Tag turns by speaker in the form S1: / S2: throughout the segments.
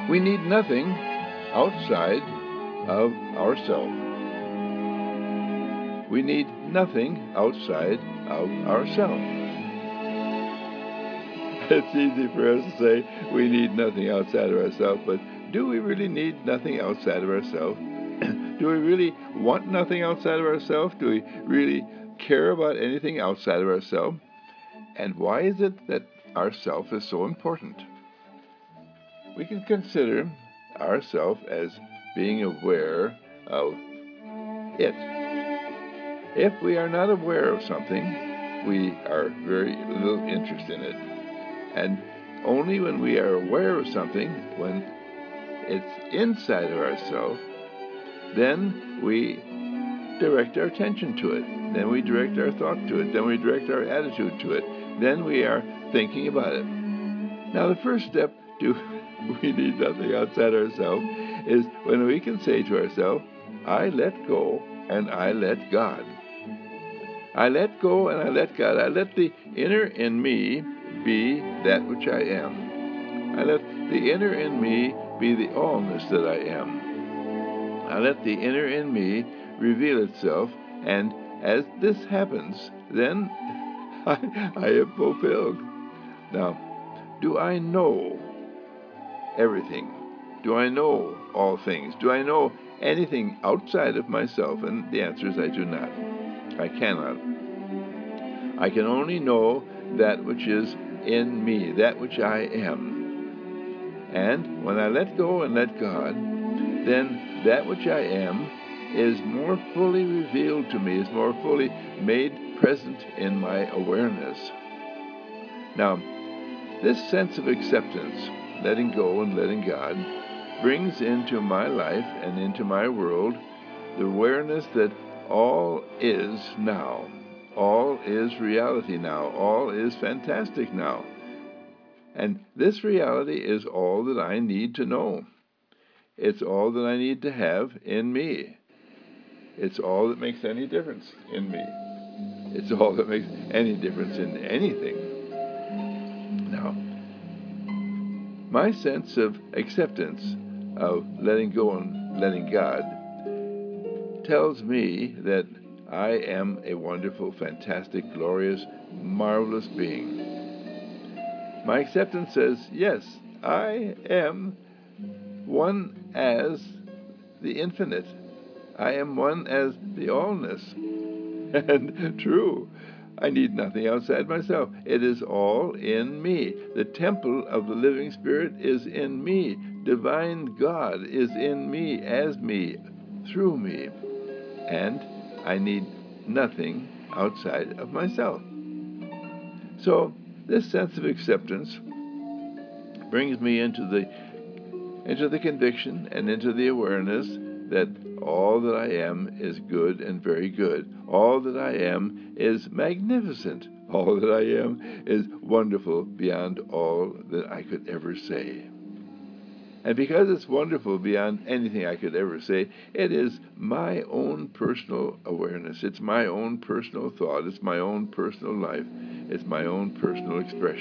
S1: We need nothing outside of ourself. We need nothing outside of ourself. It's easy for us to say we need nothing outside of ourselves, but do we really need nothing outside of ourselves? Do we really want nothing outside of ourselves? Do we really care about anything outside of ourselves? And why is it that ourself is so important? We can consider ourself as being aware of it. If we are not aware of something, we are very little interest in it. And only when we are aware of something, when it's inside of ourselves, then we direct our attention to it. Then we direct our thought to it. Then we direct our attitude to it. Then we are thinking about it. Now, the first step to we need nothing outside ourselves is when we can say to ourselves, I let go and I let God. I let go and I let God. I let the inner in me be that which I am. I let the inner in me be the allness that I am. I let the inner in me reveal itself, and as this happens, then I am fulfilled. Now, do I know everything? Do I know all things? Do I know anything outside of myself? And the answer is I do not. I cannot. I can only know that which is in me, that which I am. And when I let go and let God, then that which I am is more fully revealed to me, is more fully made present in my awareness. Now, this sense of acceptance, letting go and letting God, brings into my life and into my world the awareness that all is now. All is reality now. All is fantastic now. And this reality is all that I need to know. It's all that I need to have in me. It's all that makes any difference in me. It's all that makes any difference in anything. Now, my sense of acceptance, of letting go and letting God, tells me that I am a wonderful, fantastic, glorious, marvelous being. My acceptance says, yes, I am one as the infinite. I am one as the allness. And true, I need nothing outside myself. It is all in me. The temple of the living Spirit is in me. Divine God is in me, as me, through me. And I need nothing outside of myself. So this sense of acceptance brings me into the conviction and into the awareness that all that I am is good and very good. All that I am is magnificent. All that I am is wonderful beyond all that I could ever say. And because it's wonderful beyond anything I could ever say, it is my own personal awareness. It's my own personal thought. It's my own personal life. It's my own personal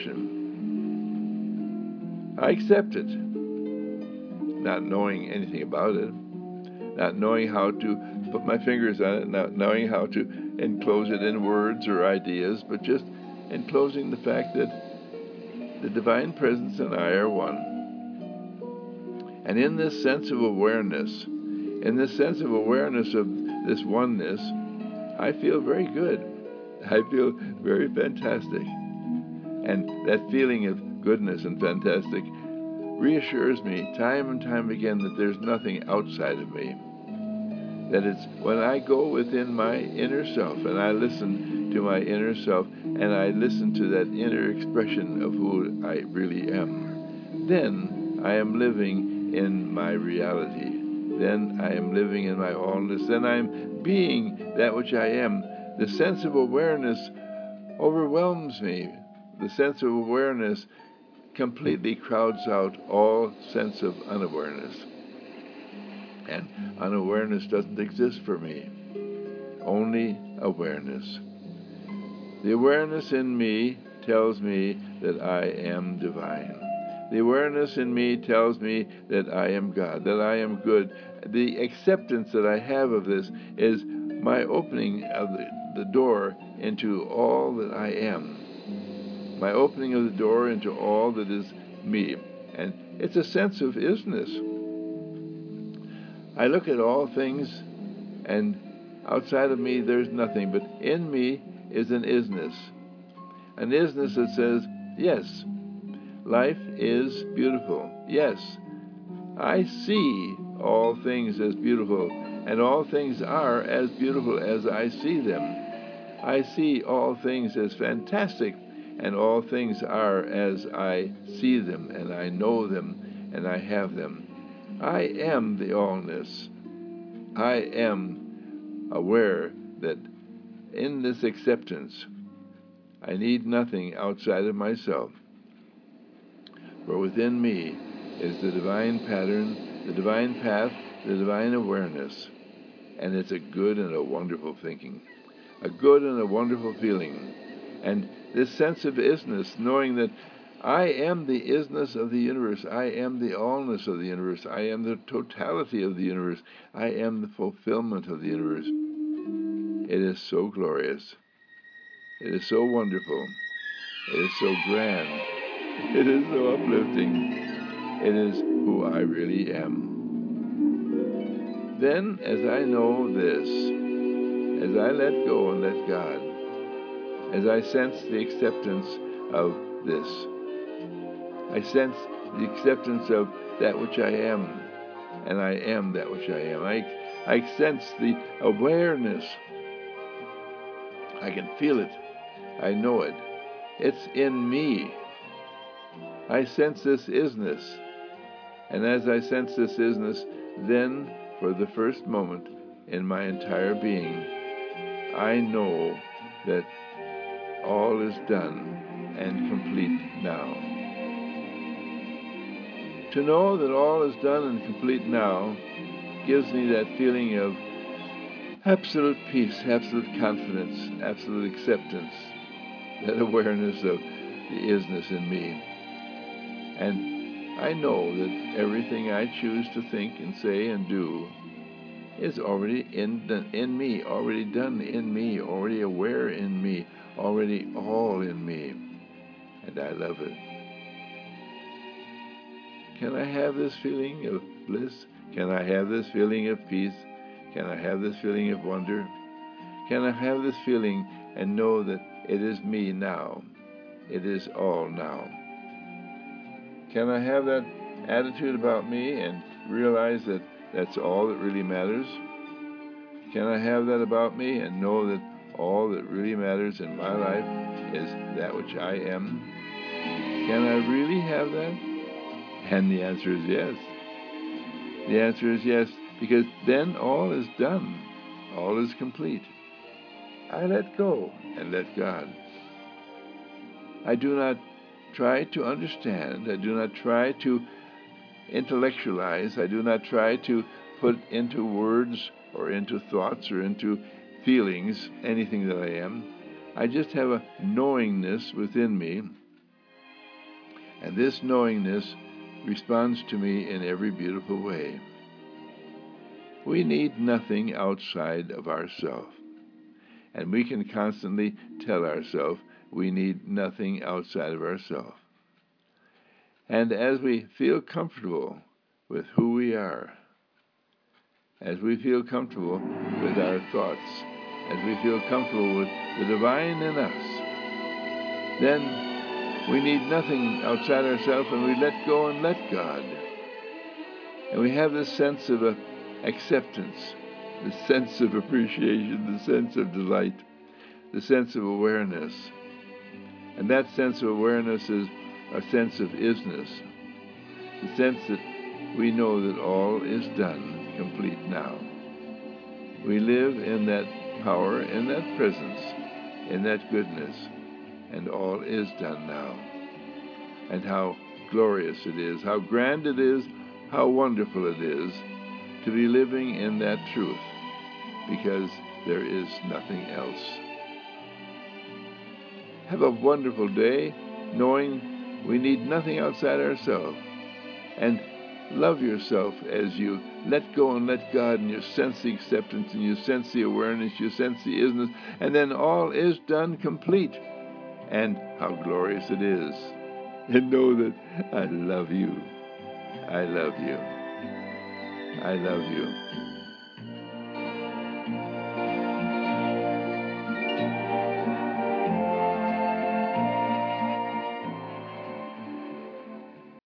S1: expression. I accept it, not knowing anything about it, not knowing how to put my fingers on it, not knowing how to enclose it in words or ideas, but just enclosing the fact that the divine presence and I are one. And in this sense of awareness, of this oneness, I feel very good. I feel very fantastic. And that feeling of goodness and fantastic reassures me time and time again that there's nothing outside of me. That it's when I go within my inner self and I listen to my inner self and I listen to that inner expression of who I really am, then I am living in my reality. Then I am living in my allness. Then I am being that which I am. The sense of awareness overwhelms me. The sense of awareness completely crowds out all sense of unawareness. And unawareness doesn't exist for me. Only awareness. The awareness in me tells me that I am divine. The awareness in me tells me that I am God, that I am good. The acceptance that I have of this is my opening of the door into all that I am, my opening of the door into all that is me. And it's a sense of isness. I look at all things, and outside of me there's nothing, but in me is an isness that says, yes, life is beautiful. Yes, I see all things as beautiful, and all things are as beautiful as I see them. I see all things as fantastic, and all things are as I see them, and I know them, and I have them. I am the allness. I am aware that in this acceptance, I need nothing outside of myself. For within me is the divine pattern, the divine path, the divine awareness. And it's a good and a wonderful thinking, a good and a wonderful feeling. And this sense of isness, knowing that I am the isness of the universe, I am the allness of the universe, I am the totality of the universe, I am the fulfillment of the universe. It is so glorious. It is so wonderful. It is so grand. It is so uplifting. It is who I really am. Then, as I know this, as I let go and let God, as I sense the acceptance of this, I sense the acceptance of that which I am, and I am that which I am. I sense the awareness. I can feel it. I know it. It's in me. I sense this isness. And as I sense this isness, then, for the first moment in my entire being, I know that all is done and complete now. To know that all is done and complete now gives me that feeling of absolute peace, absolute confidence, absolute acceptance, that awareness of the isness in me. And I know that everything I choose to think and say and do is already in me, already done in me, already aware in me, already all in me. And I love it. Can I have this feeling of bliss? Can I have this feeling of peace? Can I have this feeling of wonder? Can I have this feeling and know that it is me now? It is all now. Can I have that attitude about me and realize that that's all that really matters? Can I have that about me and know that all that really matters in my life is that which I am? Can I really have that? And the answer is yes. The answer is yes, because then all is done. All is complete. I let go and let God. I do not try to understand. I do not try to intellectualize. I do not try to put into words or into thoughts or into feelings anything that I am. I just have a knowingness within me, and this knowingness responds to me in every beautiful way. We need nothing outside of ourselves, and we can constantly tell ourselves we need nothing outside of ourselves. And as we feel comfortable with who we are, as we feel comfortable with our thoughts, as we feel comfortable with the divine in us, then we need nothing outside ourselves, and we let go and let God. And we have this sense of acceptance, the sense of appreciation, the sense of delight, the sense of awareness. And that sense of awareness is a sense of isness, the sense that we know that all is done, complete now. We live in that power, in that presence, in that goodness, and all is done now. And how glorious it is, how grand it is, how wonderful it is to be living in that truth, because there is nothing else. Have a wonderful day, knowing We need nothing outside ourselves. And love yourself as you let go and let God, and you sense the acceptance, and you sense the awareness, you sense the isness, and then all is done complete. And how glorious it is. And know that I love you. I love you. I love you.